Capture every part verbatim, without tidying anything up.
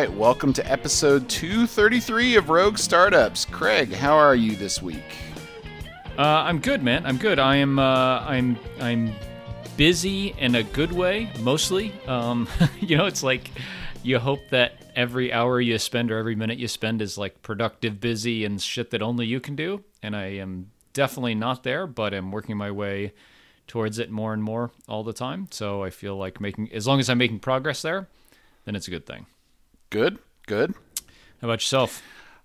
right, welcome to episode two thirty-three of Rogue Startups. Craig, how are you this week? Uh, I'm good, man. I'm good. I am. Uh, I'm. I'm busy in a good way, mostly. Um, you know, it's like you hope that every hour you spend or every minute you spend is like productive, busy, and shit that only you can do. And I am definitely not there, but I'm working my way towards it more and more all the time. So I feel like making, as long as I'm making progress there, then it's a good thing. Good, good. How about yourself?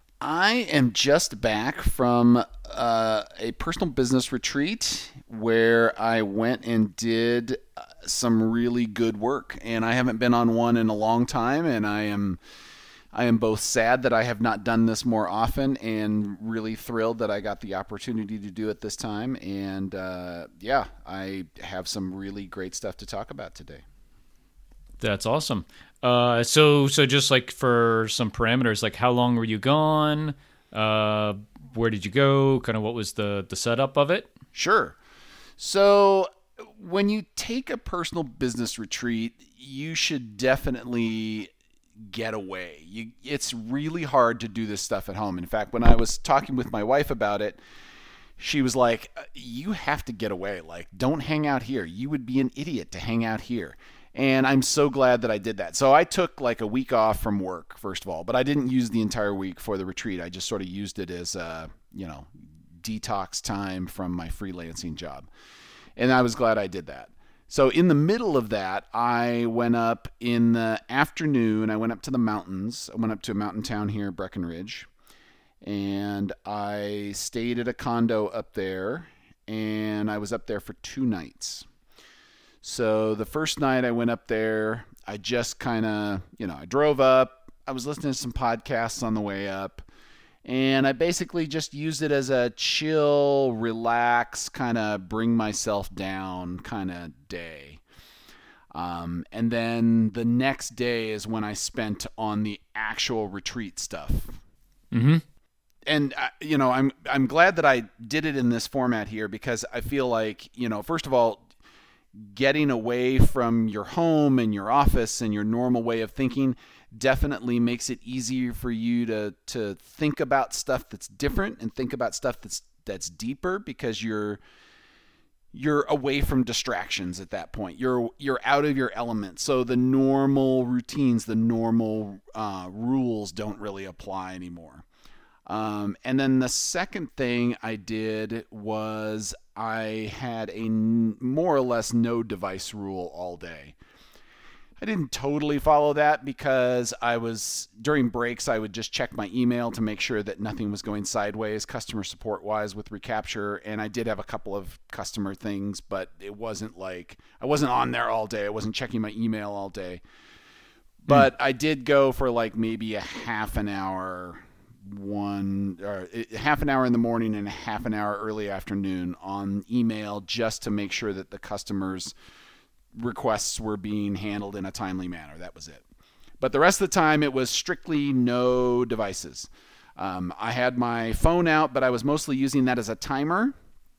I am just back from uh, a personal business retreat where I went and did some really good work. And I haven't been on one in a long time, and I am I am both sad that I have not done this more often and really thrilled that I got the opportunity to do it this time. And uh, yeah, I have some really great stuff to talk about today. That's awesome. Uh, so, so just like for some parameters, like how long were you gone? Uh, where did you go? Kind of what was the, the setup of it? Sure. So when you take a personal business retreat, you should definitely get away. You, it's really hard to do this stuff at home. In fact, when I was talking with my wife about it, she was like, you have to get away. Like, don't hang out here. You would be an idiot to hang out here. And I'm so glad that I did that. So I took like a week off from work, first of all, but I didn't use the entire week for the retreat. I just sort of used it as a, you know, detox time from my freelancing job. And I was glad I did that. So in the middle of that, I went up in the afternoon. I went up to the mountains. I went up to a mountain town here, Breckenridge. And I stayed at a condo up there. And I was up there for two nights. So the first night I went up there, I just kind of, you know, I drove up. I was listening to some podcasts on the way up. And I basically just used it as a chill, relax, kind of bring myself down kind of day. Um, and then the next day is when I spent on the actual retreat stuff. Mm-hmm. And, uh, you know, I'm I'm glad that I did it in this format here because I feel like, you know, first of all, getting away from your home and your office and your normal way of thinking definitely makes it easier for you to to think about stuff that's different and think about stuff that's that's deeper because you're you're away from distractions at that point. You're you're out of your element. So the normal routines, the normal uh, rules don't really apply anymore. Um, and then the second thing I did was I had a n- more or less no device rule all day. I didn't totally follow that because I was, during breaks, I would just check my email to make sure that nothing was going sideways customer support wise with Recapture. And I did have a couple of customer things, but it wasn't like, I wasn't on there all day. I wasn't checking my email all day. But mm. I did go for like maybe a half an hour one or half an hour in the morning and a half an hour early afternoon on email just to make sure that the customers' requests were being handled in a timely manner. That was it. But the rest of the time it was strictly no devices. Um, I had my phone out, but I was mostly using that as a timer.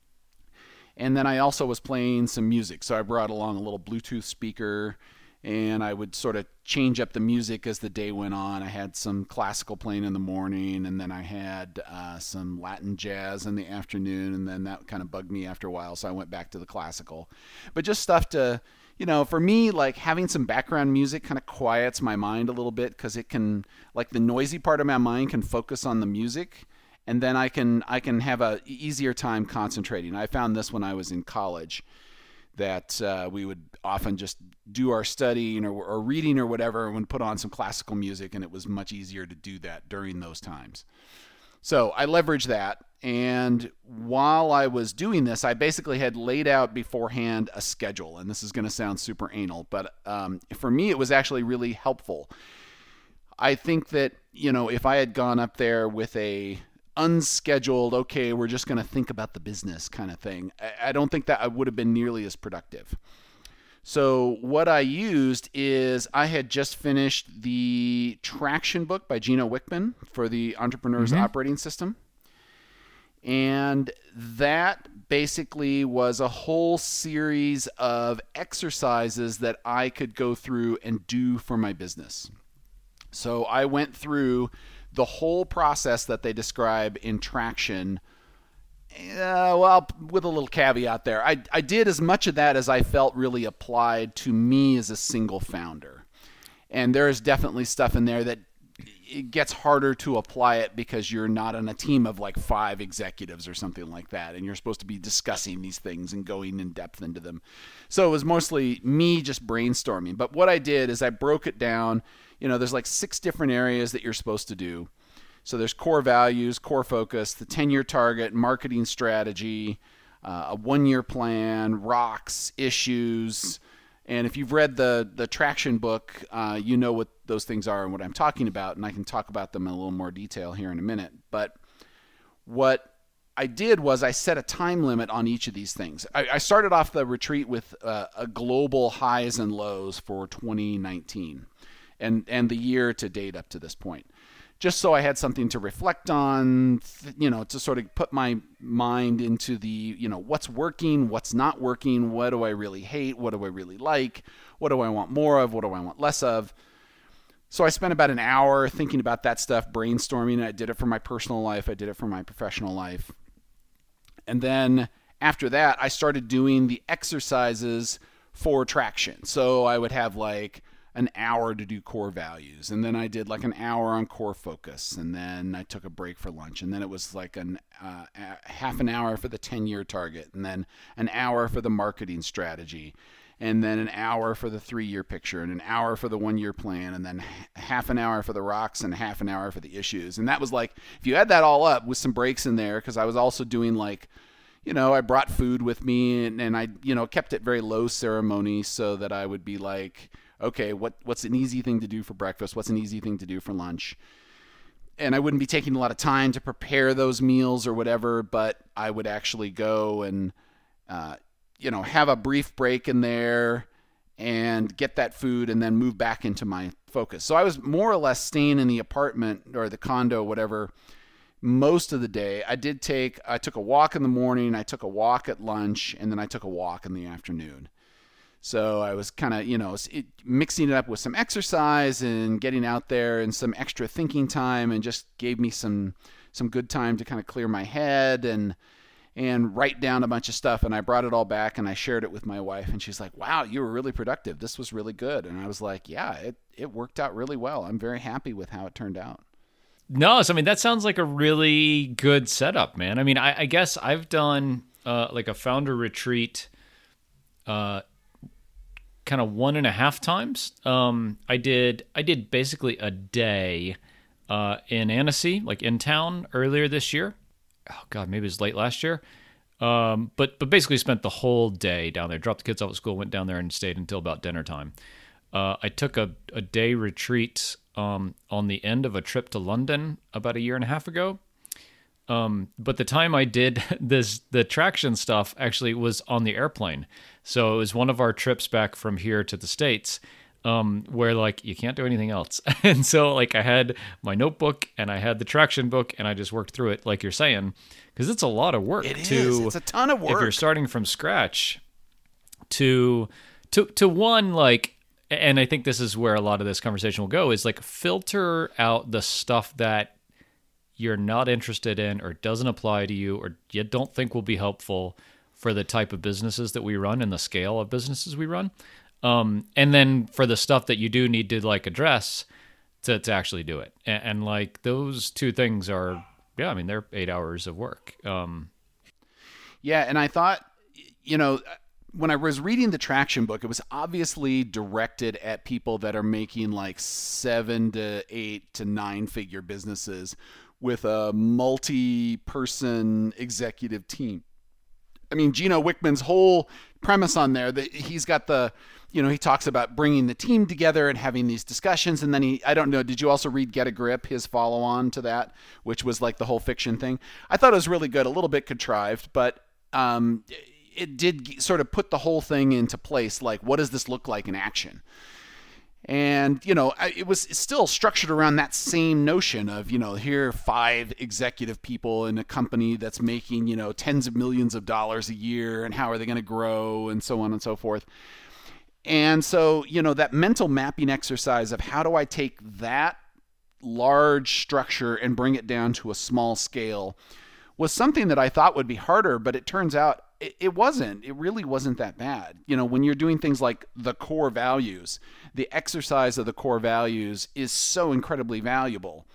And then I also was playing some music. So I brought along a little Bluetooth speaker and I would sort of change up the music as the day went on. I had some classical playing in the morning, and then I had uh, some Latin jazz in the afternoon, and then that kind of bugged me after a while, so I went back to the classical. But just stuff to, you know, for me, like having some background music kind of quiets my mind a little bit because it can, like the noisy part of my mind can focus on the music, and then I can I can have a easier time concentrating. I found this when I was in college, that uh, we would often just do our studying or, or reading or whatever and would put on some classical music, and it was much easier to do that during those times. So I leveraged that, and while I was doing this, I basically had laid out beforehand a schedule, and this is going to sound super anal, but um, for me it was actually really helpful. I think that, you know, if I had gone up there with a unscheduled, okay, we're just going to think about the business kind of thing, I don't think that I would have been nearly as productive. So what I used is I had just finished the Traction book by Gino Wickman for the Entrepreneur's mm-hmm. Operating System. And that basically was a whole series of exercises that I could go through and do for my business. So I went through the whole process that they describe in Traction. Uh, well, with a little caveat there. I, I did as much of that as I felt really applied to me as a single founder. And there is definitely stuff in there that it gets harder to apply it because you're not on a team of like five executives or something like that, and you're supposed to be discussing these things and going in depth into them. So it was mostly me just brainstorming. But what I did is I broke it down. You know, there's like six different areas that you're supposed to do. So there's core values, core focus, the ten-year target, marketing strategy, uh, a one-year plan, rocks, issues. And if you've read the the Traction book, uh, you know what those things are and what I'm talking about, and I can talk about them in a little more detail here in a minute. But what I did was I set a time limit on each of these things. I, I started off the retreat with uh, a global highs and lows for twenty nineteen and, and the year to date up to this point, just so I had something to reflect on, you know, to sort of put my mind into the, you know, what's working, what's not working, what do I really hate, what do I really like, what do I want more of, what do I want less of. So I spent about an hour thinking about that stuff, brainstorming. I did it for my personal life. I did it for my professional life. And then after that, I started doing the exercises for Traction. So I would have like an hour to do core values, and then I did like an hour on core focus, and then I took a break for lunch, and then it was like an uh, a half an hour for the ten-year target, and then an hour for the marketing strategy, and then an hour for the three-year picture, and an hour for the one-year plan, and then half an hour for the rocks and half an hour for the issues. And that was like, if you add that all up with some breaks in there, because I was also doing like, you know, I brought food with me, and, and I, you know, kept it very low ceremony so that I would be like, okay, what what's an easy thing to do for breakfast? What's an easy thing to do for lunch? And I wouldn't be taking a lot of time to prepare those meals or whatever, but I would actually go and, uh, you know, have a brief break in there and get that food and then move back into my focus. So I was more or less staying in the apartment or the condo, whatever, most of the day. I did take, I took a walk in the morning, I took a walk at lunch, and then I took a walk in the afternoon. So I was kind of, you know, it, mixing it up with some exercise and getting out there and some extra thinking time, and just gave me some some good time to kind of clear my head and and write down a bunch of stuff. And I brought it all back and I shared it with my wife, and she's like, wow, you were really productive. This was really good. And I was like, yeah, it, it worked out really well. I'm very happy with how it turned out. No, so I mean, that sounds like a really good setup, man. I mean, I, I guess I've done uh, like a founder retreat uh kind of one and a half times. Um, I did I did basically a day uh, in Annecy, like in town earlier this year. Oh God, maybe it was late last year. Um, but but basically spent the whole day down there. Dropped the kids off at school, went down there and stayed until about dinner time. Uh, I took a, a day retreat um, on the end of a trip to London about a year and a half ago. Um, but the time I did this, the Traction stuff actually was on the airplane. So it was one of our trips back from here to the States, um, where like you can't do anything else. And so like I had my notebook and I had the Traction book, and I just worked through it like you're saying, because it's a lot of work. It to, is. It's a ton of work. If you're starting from scratch to, to, to one, like, and I think this is where a lot of this conversation will go, is like filter out the stuff that you're not interested in or doesn't apply to you or you don't think will be helpful for the type of businesses that we run and the scale of businesses we run. Um, and then for the stuff that you do need to like address to, to actually do it. And, and like those two things are, yeah, I mean, they're eight hours of work. Um, yeah. And I thought, you know, when I was reading the Traction book, it was obviously directed at people that are making like seven to eight to nine figure businesses with a multi-person executive team. I mean, Gino Wickman's whole premise on there, that he's got the, you know, he talks about bringing the team together and having these discussions. And then he, I don't know, did you also read Get a Grip, his follow-on to that, which was like the whole fiction thing? I thought it was really good, a little bit contrived, but um, it did sort of put the whole thing into place. Like, what does this look like in action? And, you know, it was still structured around that same notion of, you know, here are five executive people in a company that's making, you know, tens of millions of dollars a year, and how are they going to grow, and so on and so forth. And so, you know, that mental mapping exercise of how do I take that large structure and bring it down to a small scale was something that I thought would be harder, but it turns out it, it wasn't. It really wasn't that bad. You know, when you're doing things like the core values, the exercise of the core values is so incredibly valuable.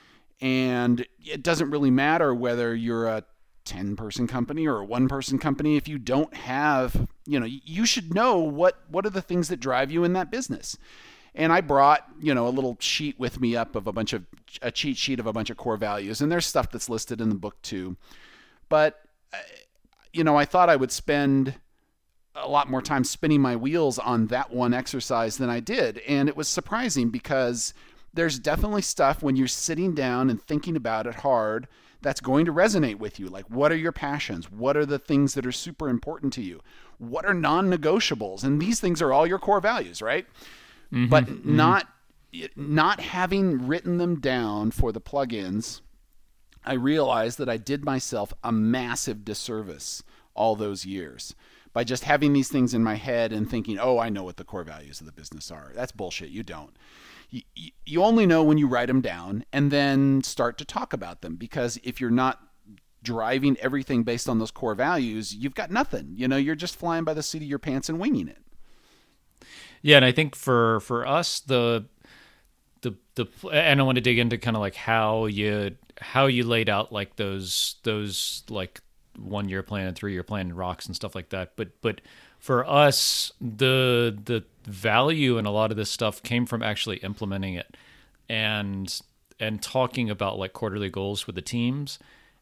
And it doesn't really matter whether you're a ten-person company or a one-person company. If you don't have, you know, you should know what, what are the things that drive you in that business. And I brought, you know, a little sheet with me up of a bunch of, a cheat sheet of a bunch of core values. And there's stuff that's listed in the book too. But, you know, I thought I would spend a lot more time spinning my wheels on that one exercise than I did. And it was surprising because there's definitely stuff when you're sitting down and thinking about it hard that's going to resonate with you. Like, what are your passions? What are the things that are super important to you? What are non-negotiables? And these things are all your core values, right? Mm-hmm, but mm-hmm. not not having written them down for the plugins, I realized that I did myself a massive disservice all those years by just having these things in my head and thinking, oh, I know what the core values of the business are. That's bullshit. You don't. You, you only know when you write them down and then start to talk about them, because if you're not driving everything based on those core values, you've got nothing. You know, you're just flying by the seat of your pants and winging it. Yeah, and I think for for us, the the the and I want to dig into kind of like how you how you laid out like those those like one year plan and three year plan and rocks and stuff like that. But but for us, the the value in a lot of this stuff came from actually implementing it and and talking about like quarterly goals with the teams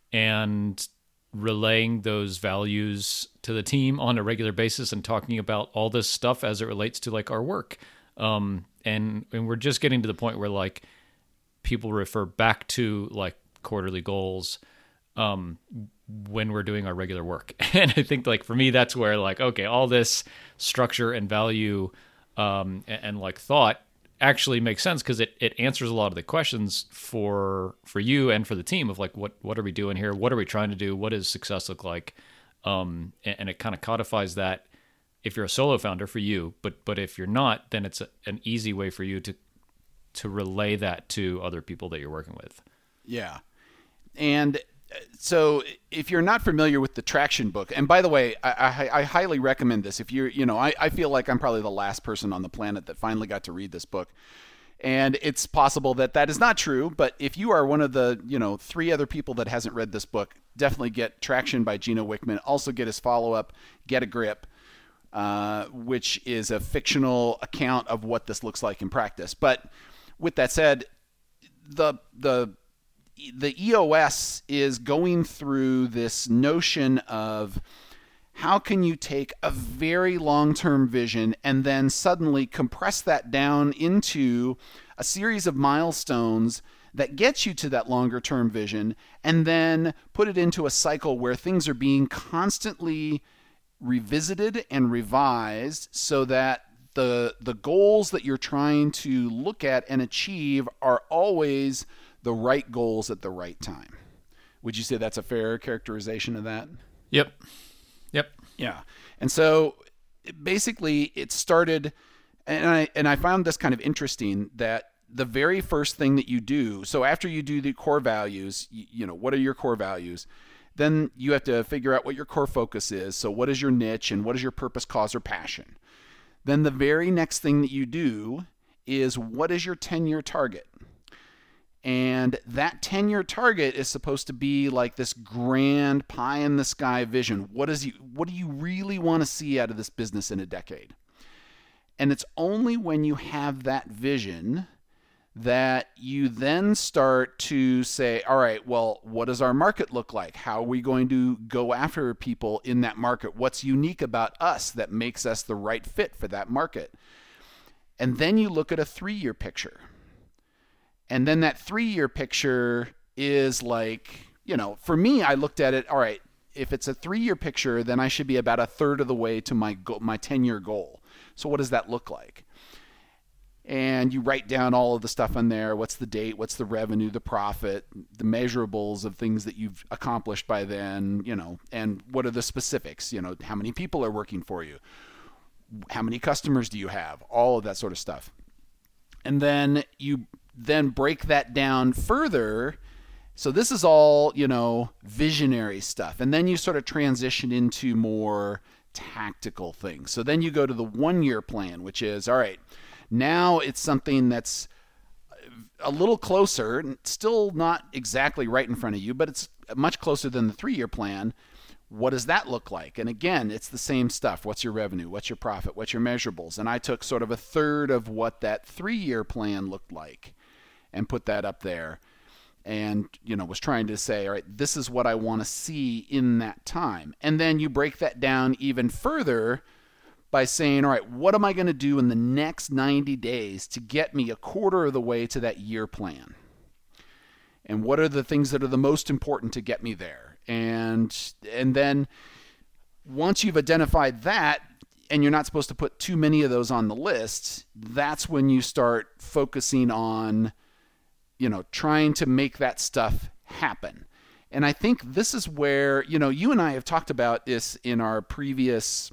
and relaying those values to the team on a regular basis and talking about all this stuff as it relates to like our work. Um, and, and we're just getting to the point where like people refer back to like quarterly goals, um, when we're doing our regular work. And I think like for me, that's where like, okay, all this structure and value, um, and, and like thought actually makes sense because it, it answers a lot of the questions for for you and for the team of like what what are we doing here, what are we trying to do, what does success look like, um, and, and it kind of codifies that if you're a solo founder for you, but but if you're not, then it's a, an easy way for you to to relay that to other people that you're working with. Yeah, and so if you're not familiar with the Traction book, and by the way, I, I, I highly recommend this. If you're, you know, I, I feel like I'm probably the last person on the planet that finally got to read this book. And it's possible that that is not true, but if you are one of the, you know, three other people that hasn't read this book, definitely get Traction by Gino Wickman. Also get his follow-up, Get a Grip, uh, which is a fictional account of what this looks like in practice. But with that said, the the the E O S is going through this notion of how can you take a very long-term vision and then suddenly compress that down into a series of milestones that gets you to that longer-term vision, and then put it into a cycle where things are being constantly revisited and revised so that the the goals that you're trying to look at and achieve are always the right goals at the right time. Would you say that's a fair characterization of that? Yep. Yep. Yeah. And so basically it started, and I and I found this kind of interesting, that the very first thing that you do, so after you do the core values, you, you know, what are your core values? Then you have to figure out what your core focus is. So what is your niche and what is your purpose, cause, or passion? Then the very next thing that you do is what is your ten-year target? And that ten-year target is supposed to be like this grand pie-in-the-sky vision. What is you, what do you really want to see out of this business in a decade? And it's only when you have that vision that you then start to say, all right, well, what does our market look like? How are we going to go after people in that market? What's unique about us that makes us the right fit for that market? And then you look at a three-year picture. And then that three-year picture is like, you know, for me, I looked at it, all right, if it's a three-year picture, then I should be about a third of the way to my go- my ten-year goal. So what does that look like? And you write down all of the stuff on there. What's the date? What's the revenue, the profit, the measurables of things that you've accomplished by then, you know, and what are the specifics? You know, how many people are working for you? How many customers do you have? All of that sort of stuff. And then you then break that down further. So this is all, you know, visionary stuff. And then you sort of transition into more tactical things. So then you go to the one-year plan, which is, all right, now it's something that's a little closer, still not exactly right in front of you, but it's much closer than the three-year plan. What does that look like? And again, it's the same stuff. What's your revenue? What's your profit? What's your measurables? And I took sort of a third of what that three-year plan looked like and put that up there. And, you know, was trying to say, all right, this is what I want to see in that time. And then you break that down even further by saying, all right, what am I going to do in the next ninety days to get me a quarter of the way to that year plan? And what are the things that are the most important to get me there? And and then once you've identified that, and you're not supposed to put too many of those on the list, that's when you start focusing on, you know, trying to make that stuff happen. And I think this is where, you know, you and I have talked about this in our previous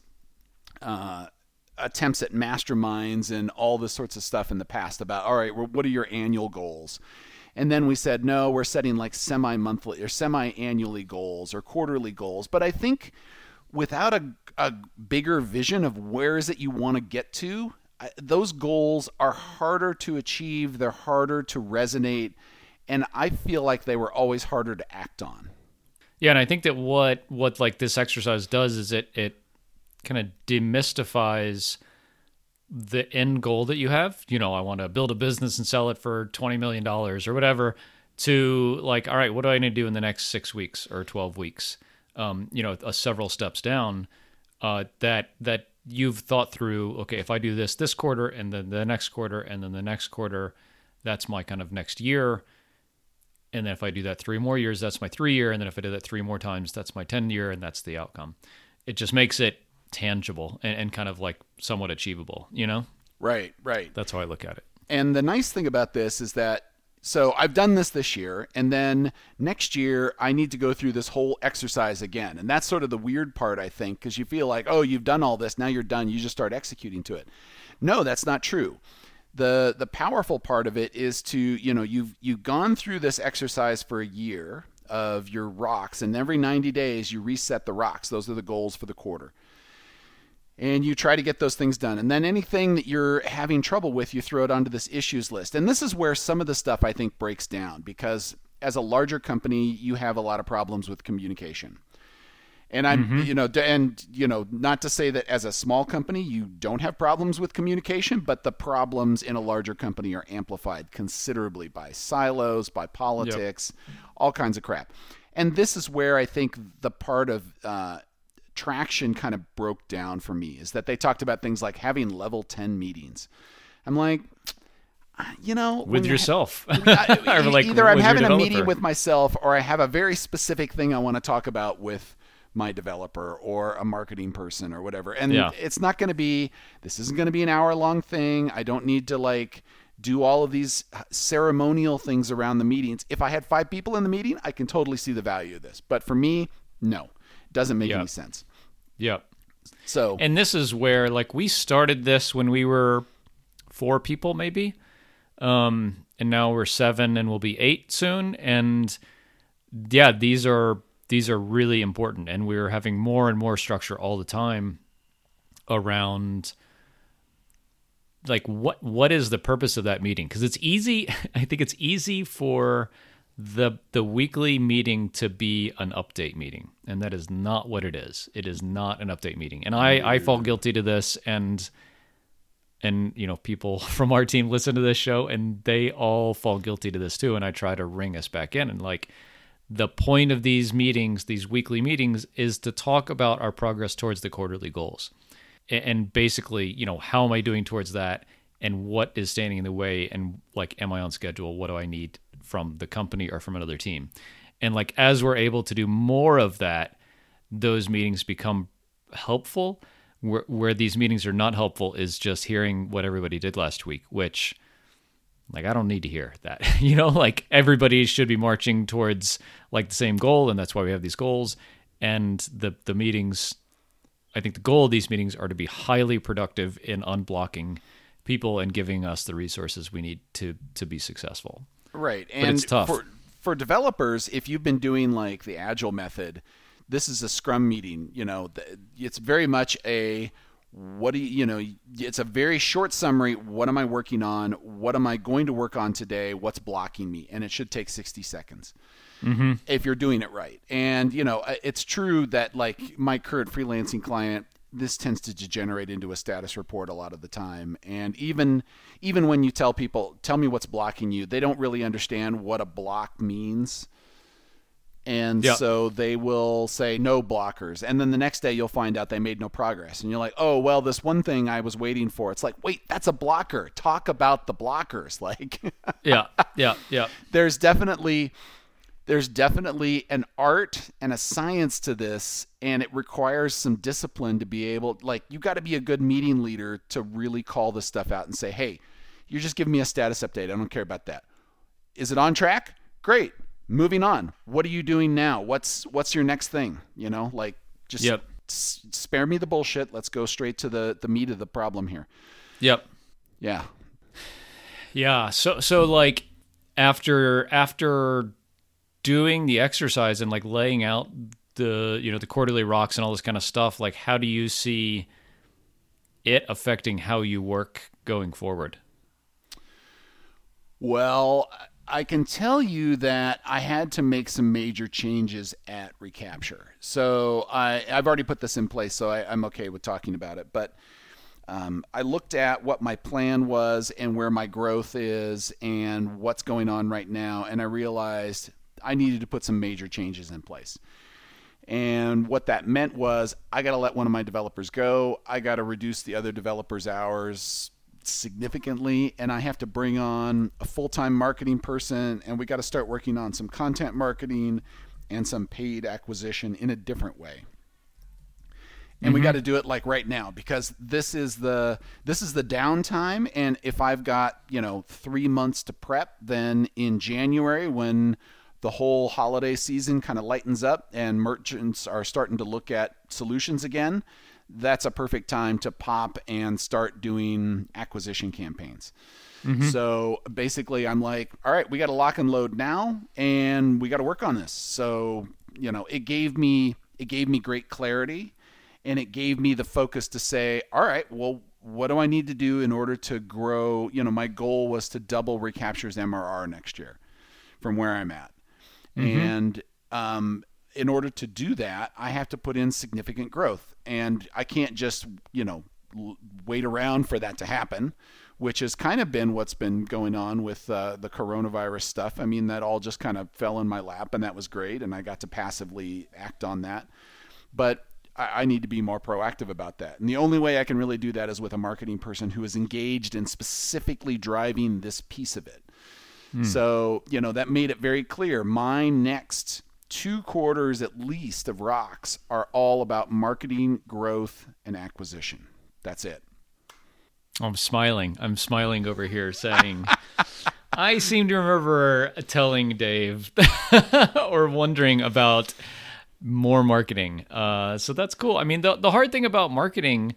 uh, attempts at masterminds and all this sorts of stuff in the past about, all right, well, what are your annual goals? And then we said, no, we're setting like semi-monthly or semi-annually goals or quarterly goals. But I think without a, a bigger vision of where is it you want to get to, those goals are harder to achieve. They're harder to resonate. And I feel like they were always harder to act on. Yeah, and I think that what what like this exercise does is it it kind of demystifies the end goal that you have. You know, I want to build a business and sell it for twenty million dollars or whatever, to like, all right, what do I need to do in the next six weeks or twelve weeks? Um, you know, a several steps down uh, that that you've thought through, okay, if I do this this quarter and then the next quarter and then the next quarter, that's my kind of next year. And then if I do that three more years, that's my three year. And then if I do that three more times, that's my ten year, and that's the outcome. It just makes it tangible and, and kind of like somewhat achievable, you know? Right, right. That's how I look at it. And the nice thing about this is that, so I've done this this year, and then next year I need to go through this whole exercise again. And that's sort of the weird part, I think, because you feel like, oh, you've done all this, now you're done, you just start executing to it. No, that's not true. The the powerful part of it is to, you know, you've you've gone through this exercise for a year of your rocks, and every ninety days you reset the rocks. Those are the goals for the quarter. And you try to get those things done. And then anything that you're having trouble with, you throw it onto this issues list. And this is where some of the stuff I think breaks down, because as a larger company, you have a lot of problems with communication. And I'm, mm-hmm. you know, and, you know, not to say that as a small company, you don't have problems with communication, but the problems in a larger company are amplified considerably by silos, by politics, yep. all kinds of crap. And this is where I think the part of uh, traction kind of broke down for me, is that they talked about things like having level ten meetings. I'm like, you know, with yourself, ha- I, like either I'm having a meeting with myself, or I have a very specific thing I want to talk about with my developer or a marketing person or whatever. And yeah. it's not going to be, this isn't going to be an hour long thing. I don't need to like do all of these ceremonial things around the meetings. If I had five people in the meeting, I can totally see the value of this. But for me, no, it doesn't make yep. any sense. Yep. So, and this is where like we started this when we were four people maybe. Um, and now we're seven and we'll be eight soon. And yeah, these are, These are really important, and we're having more and more structure all the time around like what what is the purpose of that meeting? Because it's easy, I think it's easy for the the weekly meeting to be an update meeting, and that is not what it is. It is not an update meeting, and I, I fall guilty to this, and and you know people from our team listen to this show, and they all fall guilty to this too, and I try to ring us back in and like. The point of these meetings, these weekly meetings, is to talk about our progress towards the quarterly goals. And basically, you know, how am I doing towards that? And what is standing in the way? And like, am I on schedule? What do I need from the company or from another team? And like, as we're able to do more of that, those meetings become helpful. Where, where these meetings are not helpful is just hearing what everybody did last week, which... Like, I don't need to hear that, you know, like everybody should be marching towards like the same goal. And that's why we have these goals. And the, the meetings I think the goal of these meetings are to be highly productive in unblocking people and giving us the resources we need to to be successful. Right. But And it's tough. for for developers, if you've been doing like the agile method, this is a scrum meeting, you know, it's very much a what do you, you know, it's a very short summary. What am I working on? What am I going to work on today? What's blocking me? And it should take sixty seconds. Mm-hmm. If you're doing it right. And, you know, it's true that like my current freelancing client, this tends to degenerate into a status report a lot of the time. And even even when you tell people, tell me what's blocking you, they don't really understand what a block means. And yep. so they will say no blockers. And then the next day you'll find out they made no progress. And you're like, oh, well, this one thing I was waiting for. It's like, wait, that's a blocker. Talk about the blockers. Like, yeah, yeah, yeah. There's definitely... There's definitely an art and a science to this, and it requires some discipline to be able, like, you got to be a good meeting leader to really call this stuff out and say, hey, you're just giving me a status update. I don't care about that. Is it on track? Great. Moving on. What are you doing now? What's what's your next thing? You know, like, just yep. s- spare me the bullshit. Let's go straight to the, the meat of the problem here. Yep. Yeah. Yeah. So, so like, after after... doing the exercise and like laying out the, you know, the quarterly rocks and all this kind of stuff, like how do you see it affecting how you work going forward? Well, I can tell you that I had to make some major changes at Recapture. So I, I've already put this in place, so I, I'm okay with talking about it. But um, I looked at what my plan was and where my growth is and what's going on right now, and I realized I needed to put some major changes in place. And what that meant was I got to let one of my developers go. I got to reduce the other developers' hours significantly, and I have to bring on a full-time marketing person, and we got to start working on some content marketing and some paid acquisition in a different way. And mm-hmm. we got to do it like right now, because this is the this is the downtime. And if I've got, you know, three months to prep, then in January, when the whole holiday season kind of lightens up and merchants are starting to look at solutions again, that's a perfect time to pop and start doing acquisition campaigns. Mm-hmm. So basically I'm like, all right, we got to lock and load now, and we got to work on this. So, you know, it gave me, it gave me great clarity, and it gave me the focus to say, all right, well, what do I need to do in order to grow? You know, my goal was to double Recapture's M R R next year from where I'm at. Mm-hmm. And um, in order to do that, I have to put in significant growth. And I can't just, you know, l- wait around for that to happen, which has kind of been what's been going on with uh, the coronavirus stuff. I mean, that all just kind of fell in my lap, and that was great. And I got to passively act on that. But I, I need to be more proactive about that. And the only way I can really do that is with a marketing person who is engaged in specifically driving this piece of it. So, you know, that made it very clear. My next two quarters at least of Rocks are all about marketing, growth, and acquisition. That's it. I'm smiling. I'm smiling over here saying, I seem to remember telling Dave or wondering about more marketing. Uh, so that's cool. I mean, the the hard thing about marketing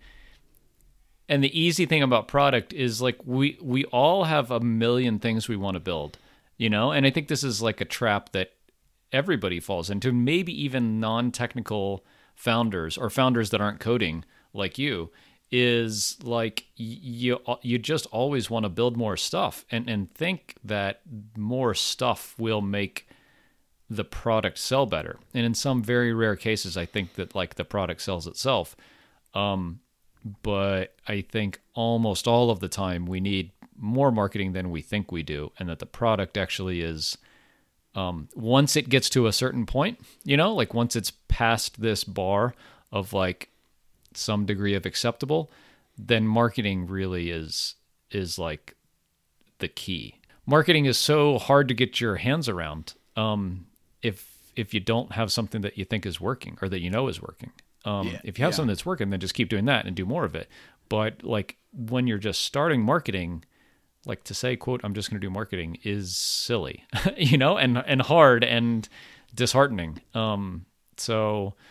and the easy thing about product is like we we all have a million things we want to build, you know? And I think this is like a trap that everybody falls into, maybe even non-technical founders or founders that aren't coding like you, is like you you just always want to build more stuff and, and think that more stuff will make the product sell better. And in some very rare cases, I think that like the product sells itself. Um, But I think almost all of the time we need more marketing than we think we do, and that the product actually is, um, once it gets to a certain point, you know, like once it's past this bar of like some degree of acceptable, then marketing really is is like the key. Marketing is so hard to get your hands around um, if if you don't have something that you think is working or that you know is working. Um, yeah, if you have yeah. something that's working, then just keep doing that and do more of it. But like when you're just starting marketing, like to say, quote, I'm just going to do marketing is silly, you know, and, and hard and disheartening. Um, so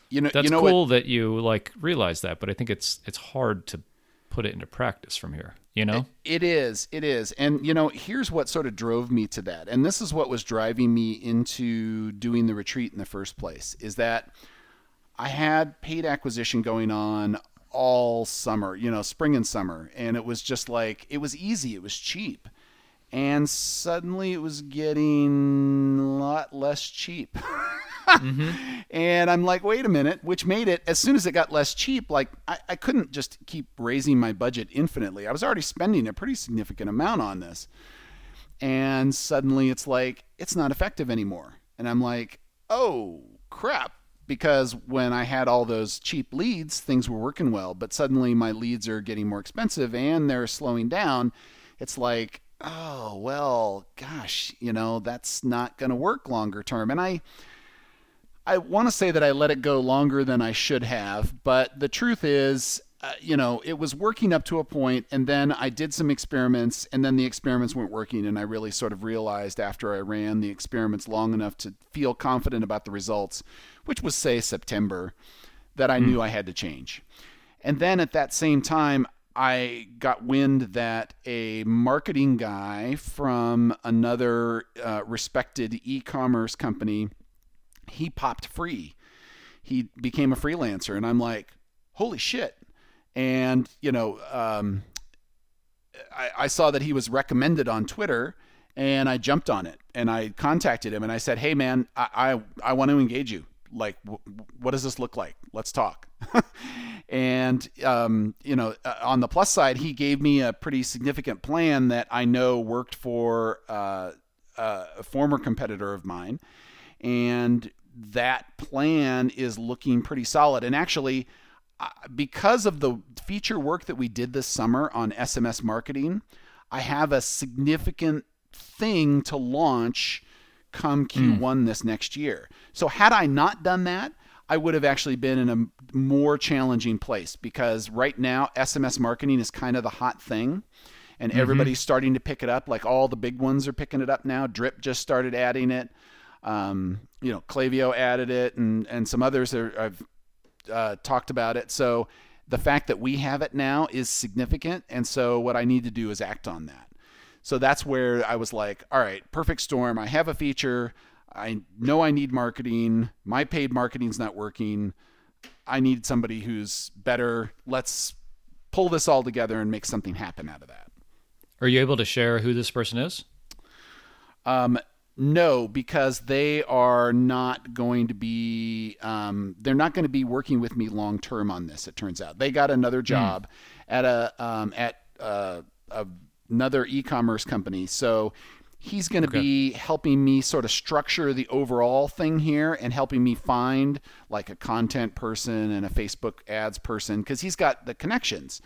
You know, That's you know cool what, that you like realize that, but I think it's it's hard to put it into practice from here. You know, it is, it is, and you know, here's what sort of drove me to that, and this is what was driving me into doing the retreat in the first place. Is that I had paid acquisition going on all summer, you know, spring and summer, and it was just like it was easy, it was cheap, and suddenly it was getting a lot less cheap. mm-hmm. And I'm like, wait a minute, which made it, as soon as it got less cheap, like I, I couldn't just keep raising my budget infinitely. I was already spending a pretty significant amount on this. And suddenly it's like, it's not effective anymore. And I'm like, oh, crap. Because when I had all those cheap leads, things were working well. But suddenly my leads are getting more expensive and they're slowing down. It's like, oh, well, gosh, you know, that's not going to work longer term. And I... I want to say that I let it go longer than I should have, but the truth is, uh, you know, it was working up to a point, and then I did some experiments, and then the experiments weren't working, and I really sort of realized after I ran the experiments long enough to feel confident about the results, which was, say, September, that I mm. knew I had to change. And then at that same time, I got wind that a marketing guy from another uh, respected e-commerce company, he popped free. He became a freelancer, and I'm like, holy shit. And, you know, um, I, I saw that he was recommended on Twitter, and I jumped on it, and I contacted him, and I said, hey, man, I, I, I want to engage you. Like, w- what does this look like? Let's talk. And, um, you know, on the plus side, he gave me a pretty significant plan that I know worked for uh, uh, a former competitor of mine. And that plan is looking pretty solid. And actually, because of the feature work that we did this summer on S M S marketing, I have a significant thing to launch come Q one mm. this next year. So had I not done that, I would have actually been in a more challenging place, because right now S M S marketing is kind of the hot thing. And mm-hmm. everybody's starting to pick it up. Like all the big ones are picking it up now. Drip just started adding it. Um, you know, Klaviyo added it, and, and some others are, I've uh, talked about it. So the fact that we have it now is significant. And so what I need to do is act on that. So that's where I was like, all right, perfect storm. I have a feature. I know I need marketing. My paid marketing's not working. I need somebody who's better. Let's pull this all together and make something happen out of that. Are you able to share who this person is? Um, No, because they are not going to be, um, they're not going to be working with me long term on this. It turns out they got another job mm. at a um, at uh, a, another e-commerce company. So he's going to okay. be helping me sort of structure the overall thing here and helping me find like a content person and a Facebook ads person, because he's got the connections.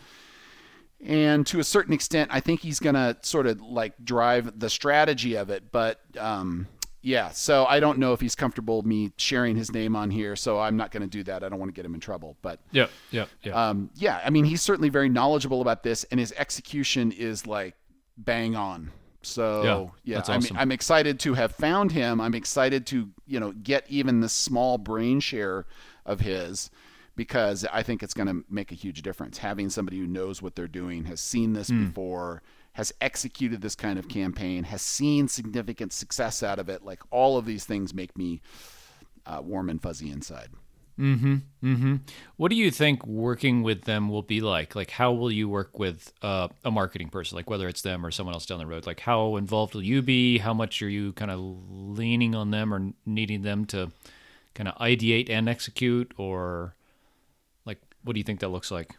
And to a certain extent, I think he's going to sort of like drive the strategy of it. But um, yeah, so I don't know if he's comfortable me sharing his name on here. So I'm not going to do that. I don't want to get him in trouble. But yeah, yeah, yeah. Um, yeah, I mean, he's certainly very knowledgeable about this, and his execution is like bang on. So yeah, yeah that's I'm, awesome. I'm excited to have found him. I'm excited to, you know, get even the small brain share of his, because I think it's going to make a huge difference. Having somebody who knows what they're doing, has seen this mm. before, has executed this kind of campaign, has seen significant success out of it. Like all of these things make me uh, warm and fuzzy inside. Mm-hmm. Mm-hmm. What do you think working with them will be like? Like, how will you work with uh, a marketing person? Like, whether it's them or someone else down the road. Like, how involved will you be? How much are you kind of leaning on them or needing them to kind of ideate and execute? Or like, what do you think that looks like?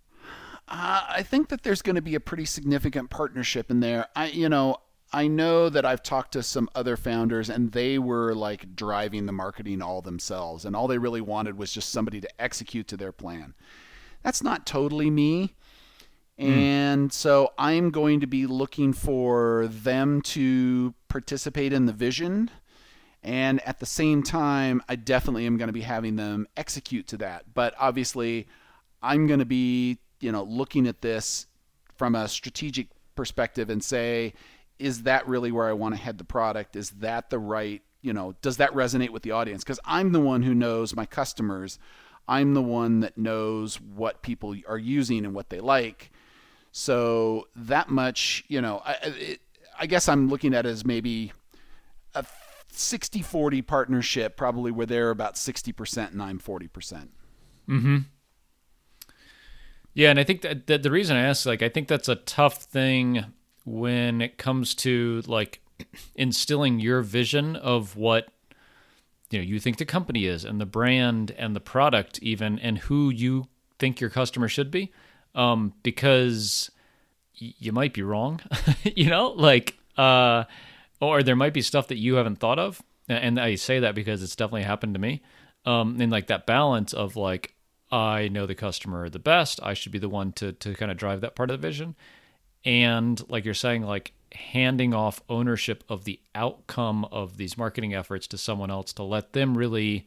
Uh, I think that there's going to be a pretty significant partnership in there. I, you know, I know that I've talked to some other founders, and they were like driving the marketing all themselves, and all they really wanted was just somebody to execute to their plan. That's not totally me. Mm. And so I'm going to be looking for them to participate in the vision. And at the same time, I definitely am going to be having them execute to that. But obviously, I'm going to be, you know, looking at this from a strategic perspective and say, is that really where I want to head the product? Is that the right you know, does that resonate with the audience? Because I'm the one who knows my customers. I'm the one that knows what people are using and what they like. So that much, you know, I, it, I guess I'm looking at it as maybe a sixty forty partnership, probably where they're about sixty percent and I'm forty percent. Mm-hmm. Yeah, and I think that, that the reason I ask, like, I think that's a tough thing when it comes to, like, instilling your vision of what, you know, you think the company is and the brand and the product even, and who you think your customer should be. Um, because y- you might be wrong, you know, like, uh, or there might be stuff that you haven't thought of. And I say that because it's definitely happened to me. Um, and like that balance of like, I know the customer the best. I should be the one to, to kind of drive that part of the vision. And like you're saying, like handing off ownership of the outcome of these marketing efforts to someone else to let them really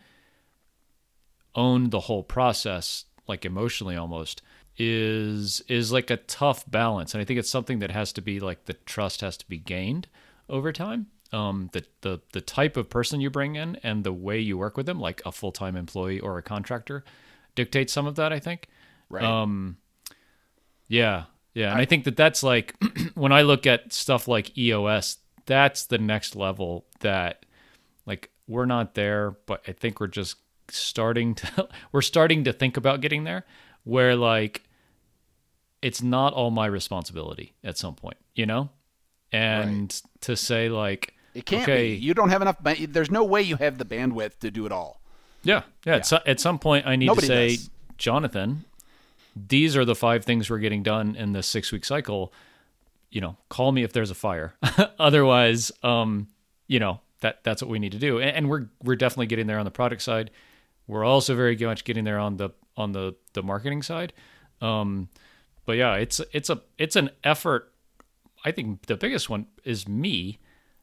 own the whole process, like emotionally almost, is is like a tough balance. And I think it's something that has to be like the trust has to be gained over time. Um, the, the, the type of person you bring in and the way you work with them, like a full-time employee or a contractor, dictates some of that, I think. Right. Um, yeah. Yeah. And I, I think that that's like, when I look at stuff like E O S, that's the next level that like, we're not there, but I think we're just starting to, we're starting to think about getting there where like, it's not all my responsibility at some point, you know? And right. to say like, it can't okay, be. You don't have enough. There's no way you have the bandwidth to do it all. Yeah. Yeah. yeah. At, so, at some point I need Nobody to say, does. Jonathan, these are the five things we're getting done in this six week cycle. You know, call me if there's a fire. Otherwise, um, you know, that that's what we need to do. And, and we're, we're definitely getting there on the product side. We're also very much getting there on the, on the, the marketing side. Um, but yeah, it's, it's a, it's an effort. I think the biggest one is me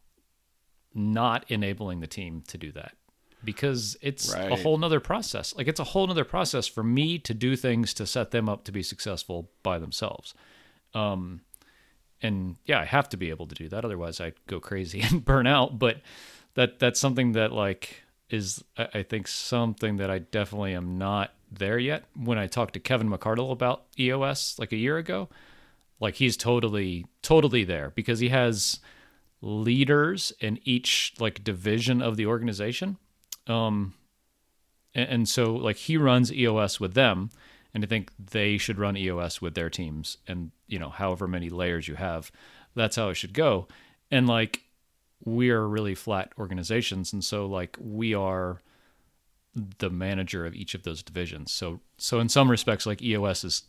not enabling the team to do that because it's right. a whole nother process. Like it's a whole nother process for me to do things to set them up to be successful by themselves. Um, and yeah, I have to be able to do that. Otherwise I'd go crazy and burn out. But that, that's something that like is, I think something that I definitely am not there yet. When I talked to Kevin McCardle about E O S like a year ago, like he's totally, totally there because he has leaders in each like division of the organization. Um, and, and so like he runs E O S with them, and I think they should run E O S with their teams. And, you know, however many layers you have, that's how it should go. And like, we are really flat organizations. And so like we are the manager of each of those divisions. So, so in some respects, like E O S is,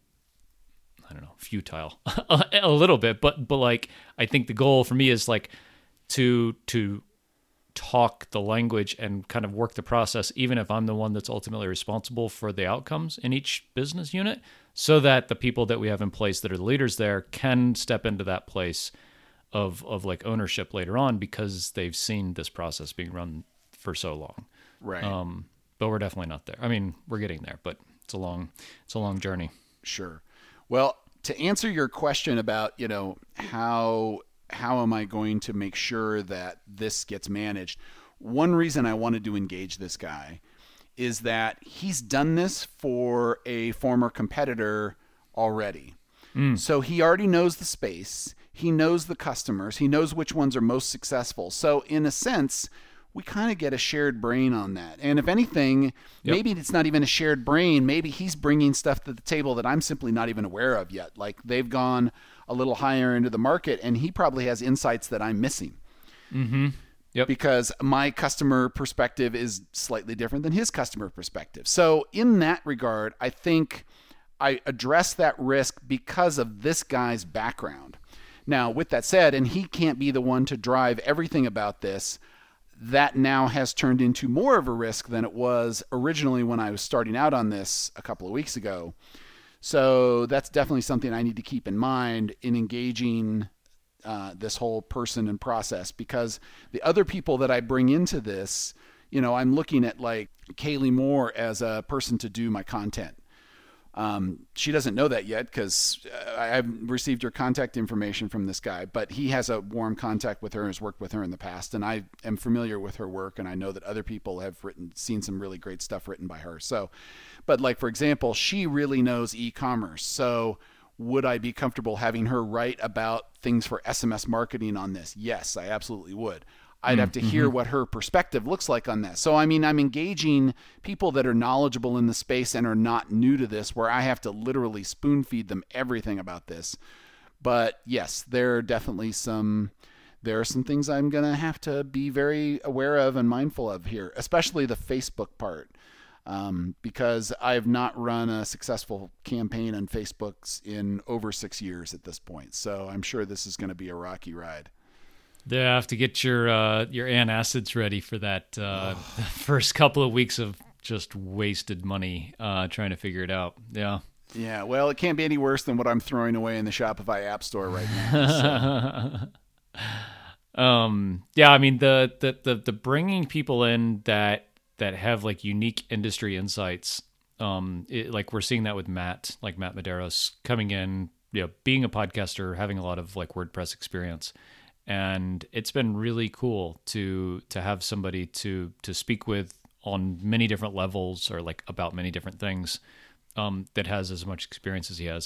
I don't know, futile a little bit, but, but like, I think the goal for me is like to, to talk the language and kind of work the process, even if I'm the one that's ultimately responsible for the outcomes in each business unit, so that the people that we have in place that are the leaders there can step into that place of, of like ownership later on because they've seen this process being run for so long. Right. Um, but we're definitely not there. I mean, we're getting there, but it's a long, it's a long journey. Sure. Well, to answer your question about, you know, how how am I going to make sure that this gets managed? One reason I wanted to engage this guy is that he's done this for a former competitor already. Mm. So he already knows the space. He knows the customers. He knows which ones are most successful. So in a sense, we kind of get a shared brain on that. And if anything, yep. maybe it's not even a shared brain. Maybe he's bringing stuff to the table that I'm simply not even aware of yet. Like they've gone a little higher into the market and he probably has insights that I'm missing. Mm-hmm. Yep. Because my customer perspective is slightly different than his customer perspective. So in that regard, I think I address that risk because of this guy's background. Now, with that said, and he can't be the one to drive everything about this, that now has turned into more of a risk than it was originally when I was starting out on this a couple of weeks ago. So that's definitely something I need to keep in mind in engaging uh, this whole person and process, because the other people that I bring into this, you know, I'm looking at like Kaylee Moore as a person to do my content. Um, she doesn't know that yet because uh, I've received her contact information from this guy, but he has a warm contact with her and has worked with her in the past. And I am familiar with her work, and I know that other people have written, seen some really great stuff written by her. So, but like, for example, she really knows e-commerce. So would I be comfortable having her write about things for S M S marketing on this? Yes, I absolutely would. I'd have to hear what her perspective looks like on that. So, I mean, I'm engaging people that are knowledgeable in the space and are not new to this, where I have to literally spoon feed them everything about this. But yes, there are definitely some, there are some things I'm going to have to be very aware of and mindful of here, especially the Facebook part. Um, because I've not run a successful campaign on Facebook's in over six years at this point. So I'm sure this is going to be a rocky ride. They have to get your uh, your antacids ready for that uh, oh. first couple of weeks of just wasted money uh, trying to figure it out. Yeah. Yeah. Well, it can't be any worse than what I'm throwing away in the Shopify App Store right now. So. um. Yeah. I mean, the, the the the bringing people in that that have like unique industry insights. Um. It, like we're seeing that with Matt, like Matt Medeiros coming in, you know, being a podcaster, having a lot of like WordPress experience. And it's been really cool to to have somebody to to speak with on many different levels, or like about many different things, um, that has as much experience as he has.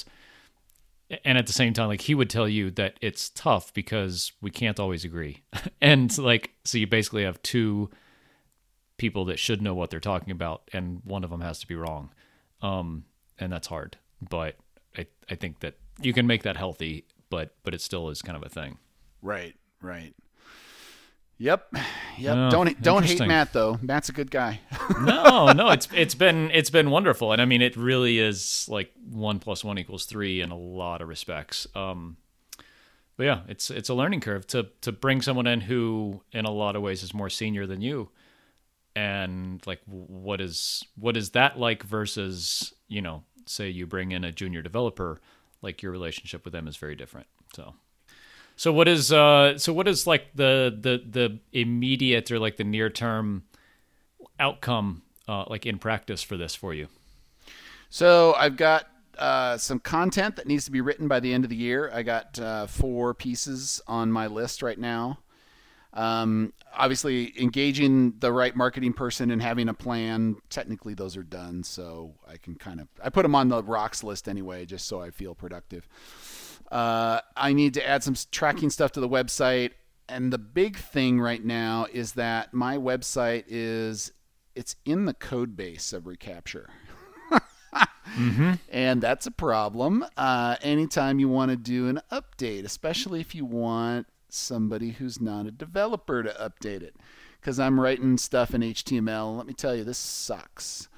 And at the same time, like he would tell you that it's tough because we can't always agree. And like, so you basically have two people that should know what they're talking about, and one of them has to be wrong. Um, and that's hard. But I, I think that you can make that healthy, but but it still is kind of a thing. Right, right. Yep, yep. Oh, don't don't hate Matt though. Matt's a good guy. no, no, it's it's been it's been wonderful, and I mean it really is like one plus one equals three in a lot of respects. Um, but yeah, it's it's a learning curve to to bring someone in who, in a lot of ways, is more senior than you, and like what is what is that like versus, you know, say you bring in a junior developer, like your relationship with them is very different. So. So what is uh so what is like the the the immediate or like the near term outcome uh, like in practice for this for you? So I've got uh, some content that needs to be written by the end of the year. I got uh, four pieces on my list right now. Um, obviously, engaging the right marketing person and having a plan. Technically, those are done, so I can kind of I put them on the rocks list anyway, just so I feel productive. Uh, I need to add some tracking stuff to the website. And the big thing right now is that my website is, it's in the code base of Recapture. mm-hmm. And that's a problem. Uh, anytime you want to do an update, especially if you want somebody who's not a developer to update it. Because I'm writing stuff in H T M L. Let me tell you, this sucks.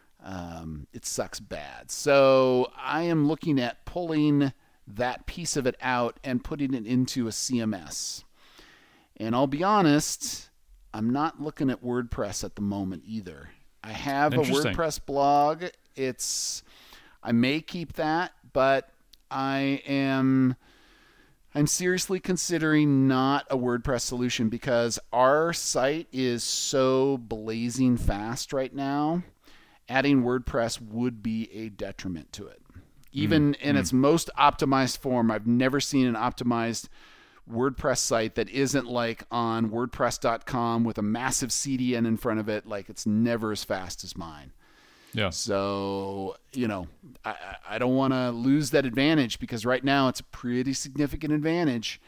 Um, it sucks bad. So I am looking at pulling that piece of it out and putting it into a C M S. And I'll be honest, I'm not looking at WordPress at the moment either. I have a WordPress blog. It's I may keep that, but I am I'm seriously considering not a WordPress solution because our site is so blazing fast right now. Adding WordPress would be a detriment to it. Even mm, in mm. its most optimized form, I've never seen an optimized WordPress site that isn't like on WordPress dot com with a massive C D N in front of it. Like, it's never as fast as mine. Yeah. So, you know, I, I don't want to lose that advantage because right now it's a pretty significant advantage.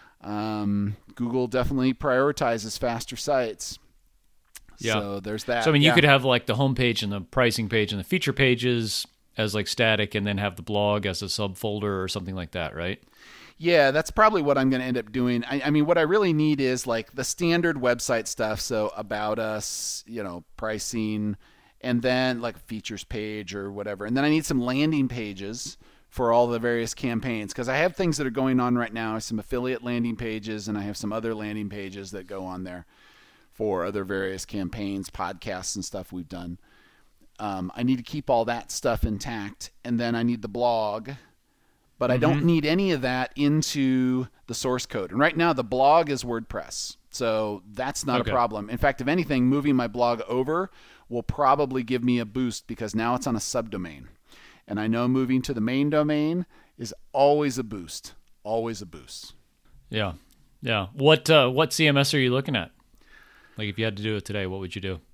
Um, Google definitely prioritizes faster sites. Yeah. So there's that. So, I mean, yeah. you could have like the homepage and the pricing page and the feature pages as like static, and then have the blog as a subfolder or something like that, right? Yeah, that's probably what I'm going to end up doing. I, I mean, what I really need is like the standard website stuff. So about us, you know, pricing, and then like a features page or whatever. And then I need some landing pages for all the various campaigns because I have things that are going on right now, some affiliate landing pages, and I have some other landing pages that go on there for other various campaigns, podcasts, and stuff we've done. Um, I need to keep all that stuff intact, and then I need the blog, but mm-hmm. I don't need any of that into the source code. And right now, the blog is WordPress, so that's not okay. a problem. In fact, if anything, moving my blog over will probably give me a boost because now it's on a subdomain. And I know moving to the main domain is always a boost. Always a boost. Yeah. Yeah. What uh, what C M S are you looking at? Like, if you had to do it today, what would you do?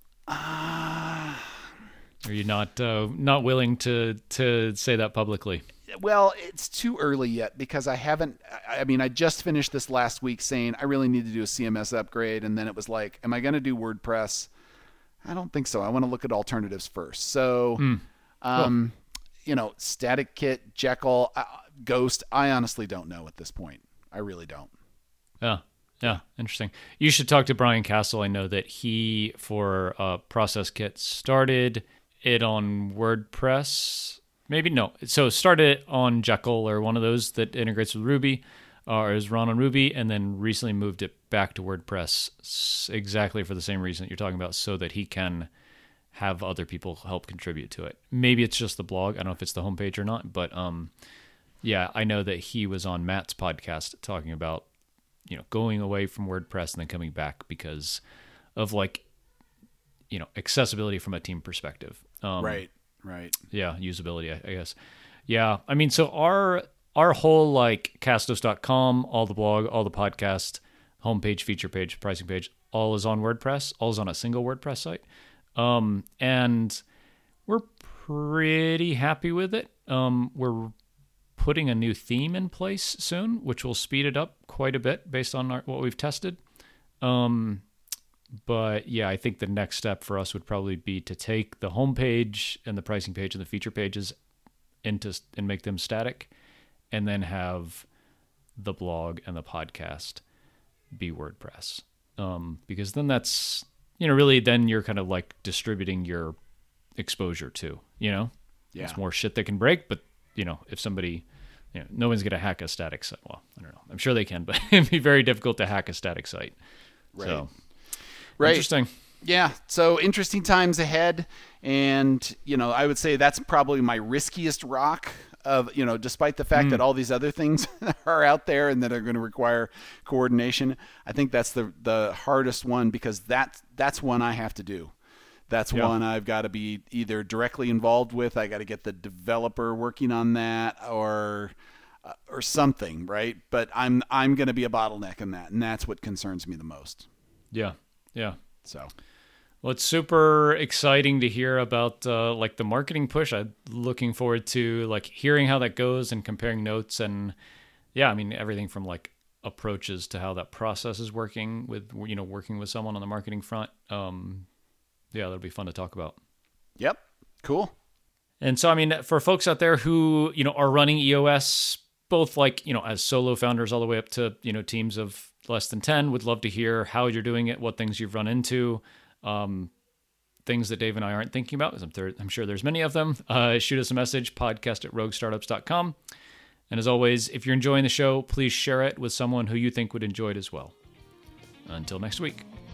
Uh, are you not uh, not willing to to say that publicly? Well, it's too early yet because I haven't, I mean, I just finished this last week saying I really need to do a C M S upgrade. And then it was like, am I going to do WordPress? I don't think so. I want to look at alternatives first. So, Mm. um, cool. you know, Static Kit, Jekyll, uh, Ghost, I honestly don't know at this point. I really don't. Yeah. Yeah. Interesting. You should talk to Brian Castle. I know that he, for uh, Process Kit, started it on WordPress. Maybe no. So started it on Jekyll or one of those that integrates with Ruby, or is run on Ruby, and then recently moved it back to WordPress exactly for the same reason that you're talking about, so that he can have other people help contribute to it. Maybe it's just the blog. I don't know if it's the homepage or not, but um, yeah, I know that he was on Matt's podcast talking about, you know, going away from WordPress and then coming back because of, like, you know, accessibility from a team perspective. Um, right. Right. Yeah, usability, I, I guess. Yeah, I mean, so our our whole, like, castos dot com, all the blog, all the podcast, homepage, feature page, pricing page, all is on WordPress. All is on a single WordPress site. Um, and we're pretty happy with it. Um, we're putting a new theme in place soon, which will speed it up quite a bit based on our, what we've tested. Um But yeah, I think the next step for us would probably be to take the homepage and the pricing page and the feature pages into and make them static, and then have the blog and the podcast be WordPress. Um, because then that's, you know, really then you're kind of like distributing your exposure too, you know? Yeah. It's more shit that can break, but, you know, if somebody, you know, no one's going to hack a static site. Well, I don't know. I'm sure they can, but it'd be very difficult to hack a static site. Right. So. Right. Interesting. Yeah. So interesting times ahead. And, you know, I would say that's probably my riskiest rock of, you know, despite the fact mm. that all these other things are out there and that are going to require coordination. I think that's the, the hardest one because that, that's one I have to do. That's yeah. one I've got to be either directly involved with. I got to get the developer working on that or, uh, or something. Right. But I'm, I'm going to be a bottleneck in that. And that's what concerns me the most. Yeah. Yeah. So, well, it's super exciting to hear about uh, like the marketing push. I'm looking forward to like hearing how that goes and comparing notes. And yeah, I mean, everything from like approaches to how that process is working with, you know, working with someone on the marketing front. Um, yeah, that'll be fun to talk about. Yep. Cool. And so, I mean, for folks out there who, you know, are running E O S, both like, you know, as solo founders all the way up to, you know, teams of less than ten, would love to hear how you're doing it, what things you've run into, um, things that Dave and I aren't thinking about, because I'm, th- I'm sure there's many of them. Uh, shoot us a message, podcast at rogue startups dot com. And as always, if you're enjoying the show, please share it with someone who you think would enjoy it as well. Until next week.